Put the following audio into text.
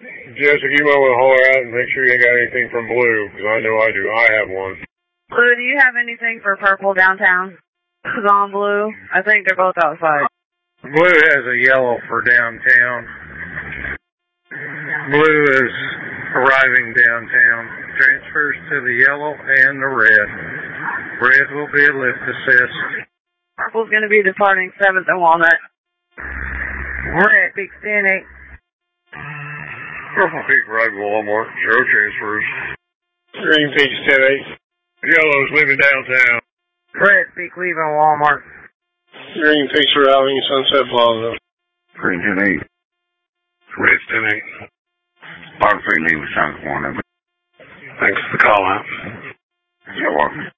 Jessica, you might want to holler out and make sure you ain't got anything from Blue, because I know I do. I have one. Blue, do you have anything for purple downtown? It's on Blue. I think they're both outside. Blue has a yellow for downtown. Blue is arriving downtown. Transfers to the yellow and the red. Red will be a lift assist. Purple's going to be departing 7th and Walnut. Red peaks 10-8. Purple peak right to Walmart. 0 transfers. Green peaks 10-8. Yellow's leaving downtown. Red peak leaving Walmart. Green peaks arriving Sunset Plaza. Green 10-8. Red's 10-8. Bottom peak leaving South Warner. Thanks for the call out. You're welcome.